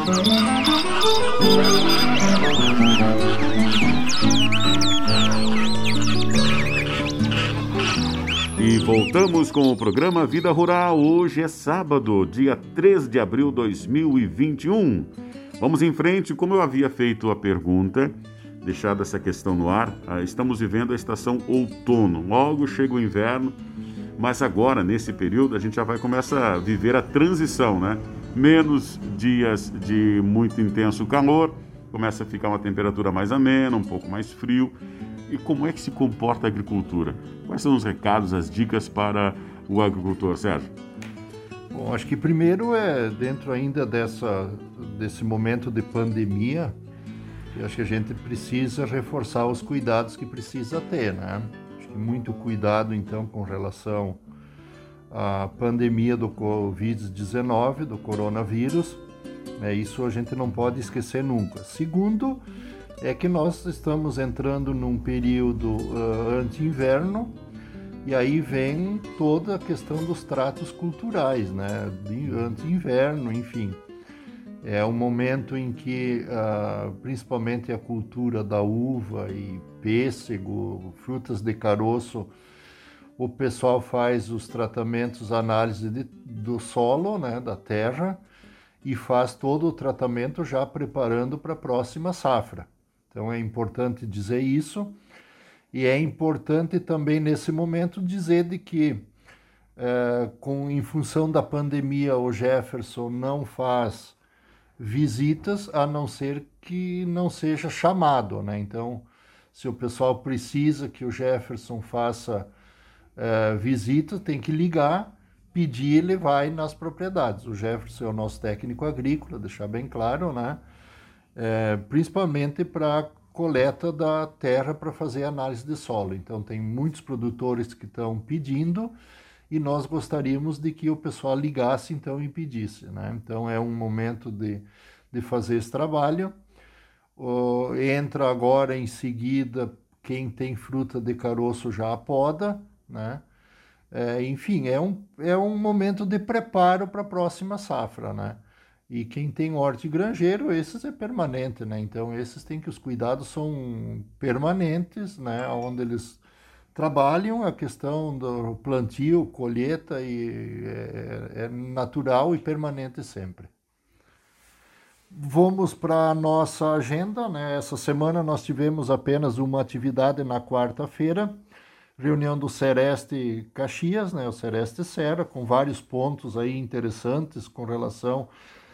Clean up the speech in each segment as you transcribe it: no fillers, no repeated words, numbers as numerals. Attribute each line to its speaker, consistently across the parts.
Speaker 1: E voltamos com o programa Vida Rural. Hoje é sábado, dia 3 de abril de 2021. Vamos em frente. Como eu havia feito a pergunta, deixado essa questão no ar, estamos vivendo a estação outono. Logo chega o inverno, mas agora, nesse período, a gente já vai começar a viver a transição, né? Menos dias de muito intenso calor, começa a ficar uma temperatura mais amena, um pouco mais frio. E como é que se comporta a agricultura? Quais são os recados, as dicas para o agricultor, Sérgio?
Speaker 2: Bom, acho que primeiro dentro ainda desse momento de pandemia, eu acho que a gente precisa reforçar os cuidados que precisa ter, né? Acho que muito cuidado, então, com relação à pandemia do Covid-19, do coronavírus, né? Isso a gente não pode esquecer nunca. Segundo, é que nós estamos entrando num período anti-inverno, e aí vem toda a questão dos tratos culturais, né? Anti-inverno, enfim. É um momento em que, principalmente a cultura da uva e pêssego, frutas de caroço, o pessoal faz os tratamentos, análise do solo, né, da terra, e faz todo o tratamento já preparando para a próxima safra. Então é importante dizer isso, e é importante também nesse momento dizer de que em função da pandemia o Jefferson não faz visitas, a não ser que não seja chamado, né? Então, se o pessoal precisa que o Jefferson faça visita, tem que ligar, pedir, ele vai nas propriedades. O Jefferson é o nosso técnico agrícola, deixar bem claro, né? Principalmente para coleta da terra para fazer análise de solo. Então, tem muitos produtores que estão pedindo e nós gostaríamos de que o pessoal ligasse, então, e pedisse, né? Então, é um momento de fazer esse trabalho. Entra agora, em seguida, quem tem fruta de caroço já poda, né? Enfim, é um momento de preparo para a próxima safra, né? E quem tem horta e granjeiro, esses é permanente, né? Então, os cuidados são permanentes, né? Onde eles trabalham, a questão do plantio, colheita, e é natural e permanente sempre. Vamos para a nossa agenda, né? Essa semana nós tivemos apenas uma atividade na quarta-feira, reunião do Sereste Caxias, né? O Sereste Serra, com vários pontos aí interessantes com relação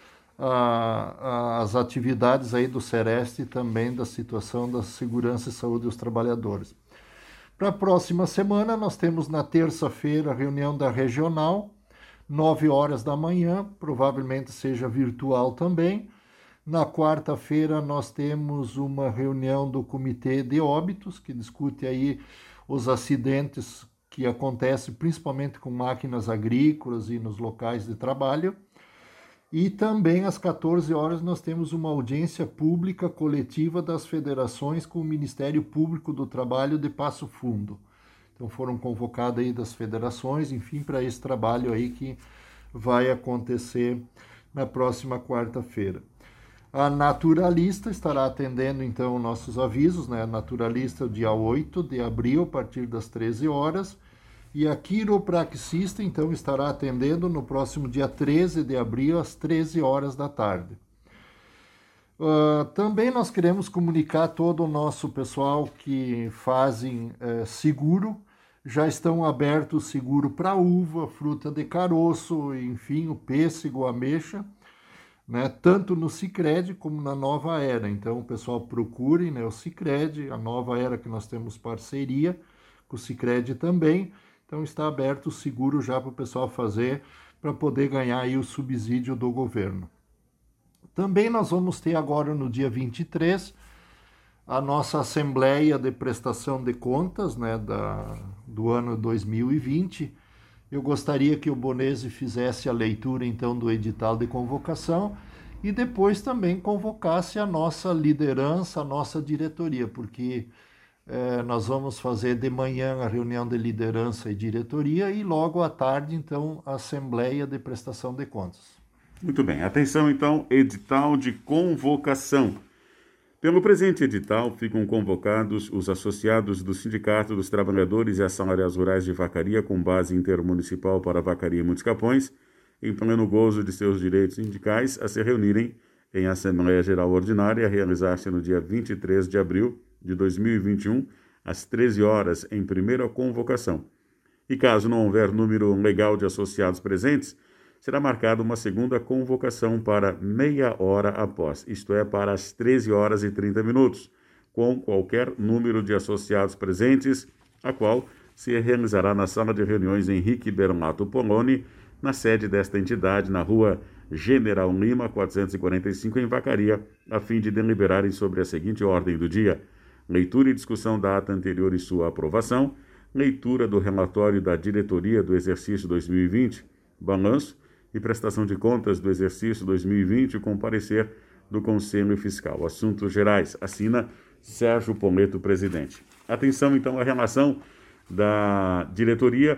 Speaker 2: as atividades aí do Sereste e também da situação da segurança e saúde dos trabalhadores. Para a próxima semana, nós temos na terça-feira a reunião da regional, 9 horas da manhã, provavelmente seja virtual também. Na quarta-feira, nós temos uma reunião do Comitê de Óbitos, que discute aí os acidentes que acontecem principalmente com máquinas agrícolas e nos locais de trabalho. E também às 14 horas nós temos uma audiência pública coletiva das federações com o Ministério Público do Trabalho de Passo Fundo. Então foram convocadas aí das federações, enfim, para esse trabalho aí que vai acontecer na próxima quarta-feira. A Naturalista estará atendendo então nossos avisos, né? A Naturalista dia 8 de abril, a partir das 13 horas. E a quiropraxista, então, estará atendendo no próximo dia 13 de abril, às 13 horas da tarde. Também nós queremos comunicar a todo o nosso pessoal que fazem seguro. Já estão abertos o seguro para uva, fruta de caroço, enfim, o pêssego, a ameixa, né? Tanto no Sicredi como na Nova Era. Então, o pessoal procure, né, o Sicredi, a Nova Era que nós temos parceria com o Sicredi também. Então está aberto o seguro já para o pessoal fazer, para poder ganhar aí o subsídio do governo. Também nós vamos ter agora no dia 23 a nossa Assembleia de Prestação de Contas, né, do ano 2020. Eu gostaria que o Bonese fizesse a leitura então do edital de convocação e depois também convocasse a nossa liderança, a nossa diretoria, porque nós vamos fazer de manhã a reunião de liderança e diretoria e logo à tarde, então, a Assembleia de Prestação de Contas.
Speaker 1: Muito bem, atenção então, edital de convocação. Pelo presente edital, ficam convocados os associados do Sindicato dos Trabalhadores e Assalariados Rurais de Vacaria, com base intermunicipal para Vacaria e Muitos Capões, em pleno gozo de seus direitos sindicais, a se reunirem em Assembleia Geral Ordinária, a realizar-se no dia 23 de abril de 2021, às 13 horas, em primeira convocação. E caso não houver número legal de associados presentes, será marcada uma segunda convocação para meia hora após, isto é, para as 13 horas e 30 minutos, com qualquer número de associados presentes, a qual se realizará na sala de reuniões Henrique Bernato Poloni, na sede desta entidade, na rua General Lima, 445, em Vacaria, a fim de deliberarem sobre a seguinte ordem do dia: leitura e discussão da ata anterior e sua aprovação, leitura do relatório da diretoria do exercício 2020, balanço e prestação de contas do exercício 2020 com parecer do Conselho Fiscal. Assuntos gerais. Assina Sérgio Poleto, presidente. Atenção, então, à relação da diretoria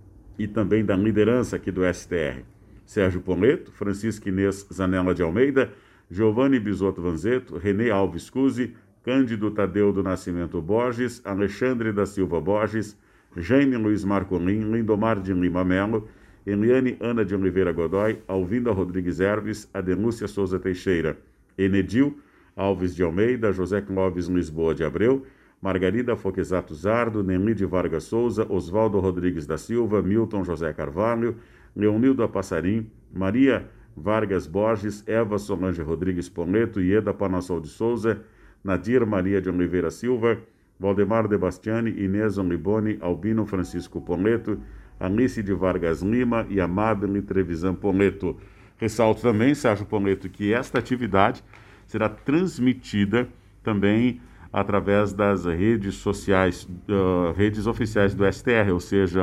Speaker 1: e também da liderança aqui do STR. Sérgio Poleto, Francisco Inês Zanella de Almeida, Giovanni Bisotto Vanzetto, René Alves Cusi, Cândido Tadeu do Nascimento Borges, Alexandre da Silva Borges, Jaime Luiz Marcolin, Lindomar de Lima Melo, Eliane Ana de Oliveira Godoy, Alvinda Rodrigues Herves, Adenúcia Souza Teixeira, Enedil Alves de Almeida, José Clóvis Lisboa de Abreu, Margarida Foquesato Zardo, Nelly de Vargas Souza, Oswaldo Rodrigues da Silva, Milton José Carvalho, Leonildo Passarim, Maria Vargas Borges, Eva Solange Rodrigues Poleto, Ieda Panassol de Souza, Nadir Maria de Oliveira Silva, Valdemar de Bastiani, Inês Onliboni, Albino Francisco Poleto, Anice de Vargas Lima e Amabile Trevisan Poleto. Ressalto também, Sérgio Poleto, que esta atividade será transmitida também através das redes sociais, redes oficiais do STR, ou seja,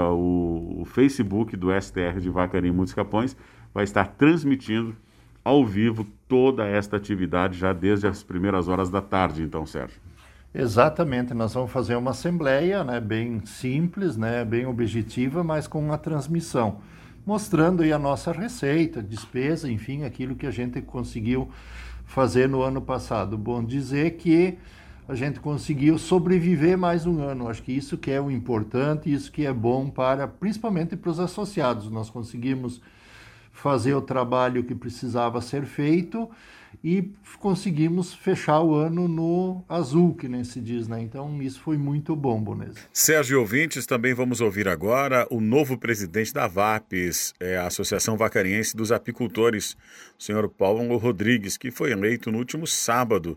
Speaker 1: o Facebook do STR de Vacaria e Muitos Capões vai estar transmitindo ao vivo toda esta atividade já desde as primeiras horas da tarde, então, Sérgio.
Speaker 2: Exatamente, nós vamos fazer uma assembleia, né, bem simples, né, bem objetiva, mas com uma transmissão, mostrando aí a nossa receita, despesa, enfim, aquilo que a gente conseguiu fazer no ano passado. Bom dizer que a gente conseguiu sobreviver mais um ano, acho que isso que é o importante, isso que é bom principalmente para os associados. Nós conseguimos fazer o trabalho que precisava ser feito e conseguimos fechar o ano no azul, que nem se diz, né? Então isso foi muito bom, Bonesa.
Speaker 1: Sérgio ouvintes, também vamos ouvir agora o novo presidente da VAPES, a Associação Vacariense dos Apicultores, o senhor Paulo Rodrigues, que foi eleito no último sábado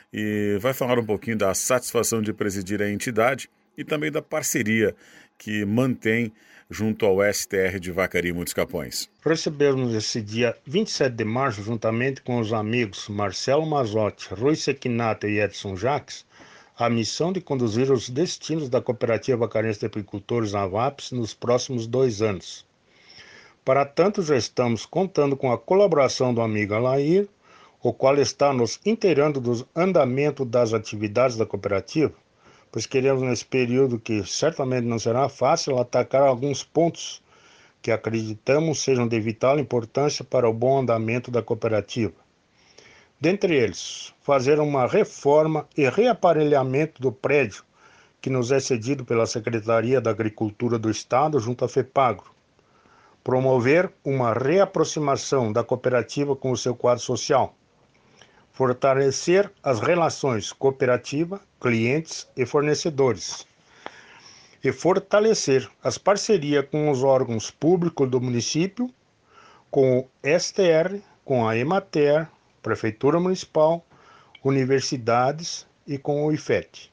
Speaker 1: e vai falar um pouquinho da satisfação de presidir a entidade e também da parceria que mantém junto ao STR de Vacaria e Muitos Capões.
Speaker 3: Recebemos esse dia 27 de março, juntamente com os amigos Marcelo Mazotti, Rui Sequinato e Edson Jacques, a missão de conduzir os destinos da Cooperativa Vacariense de Apicultores na VAPES nos próximos 2 anos. Para tanto, já estamos contando com a colaboração do amigo Alair, o qual está nos inteirando do andamento das atividades da cooperativa, pois queremos, nesse período que certamente não será fácil, atacar alguns pontos que acreditamos sejam de vital importância para o bom andamento da cooperativa. Dentre eles, fazer uma reforma e reaparelhamento do prédio que nos é cedido pela Secretaria da Agricultura do Estado junto à FEPAGRO, promover uma reaproximação da cooperativa com o seu quadro social, fortalecer as relações cooperativa, clientes e fornecedores, e fortalecer as parcerias com os órgãos públicos do município, com o STR, com a Emater, Prefeitura Municipal, universidades e com o IFET.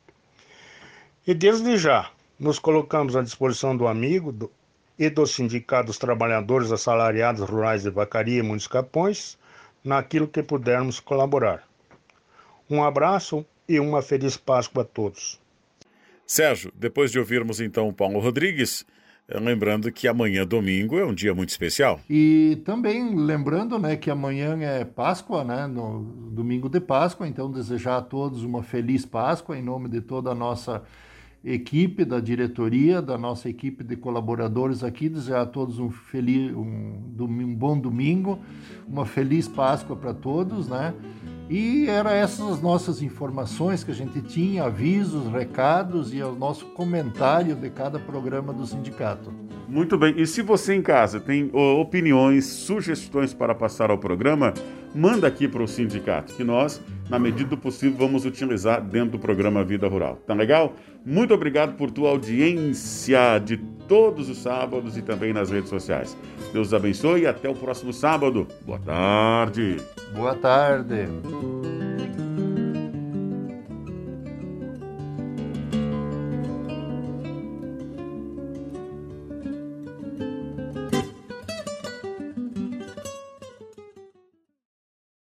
Speaker 3: E desde já, nos colocamos à disposição do amigo e do Sindicato dos Trabalhadores Assalariados Rurais de Vacaria e Muitos Capões, naquilo que pudermos colaborar. Um abraço e uma feliz Páscoa a todos.
Speaker 1: Sérgio, depois de ouvirmos então o Paulo Rodrigues, lembrando que amanhã, domingo, é um dia muito especial.
Speaker 2: E também lembrando, né, que amanhã é Páscoa, né, no domingo de Páscoa, então desejar a todos uma feliz Páscoa em nome de toda a nossa equipe da diretoria, da nossa equipe de colaboradores aqui, desejar a todos um bom domingo, uma feliz Páscoa para todos, né? E eram essas as nossas informações que a gente tinha, avisos, recados e o nosso comentário de cada programa do sindicato.
Speaker 1: Muito bem. E se você em casa tem opiniões, sugestões para passar ao programa, manda aqui para o sindicato, que nós, na medida do possível, vamos utilizar dentro do programa Vida Rural. Tá legal? Muito obrigado por tua audiência de todos os sábados e também nas redes sociais. Deus abençoe e até o próximo sábado. Boa tarde.
Speaker 2: Boa tarde.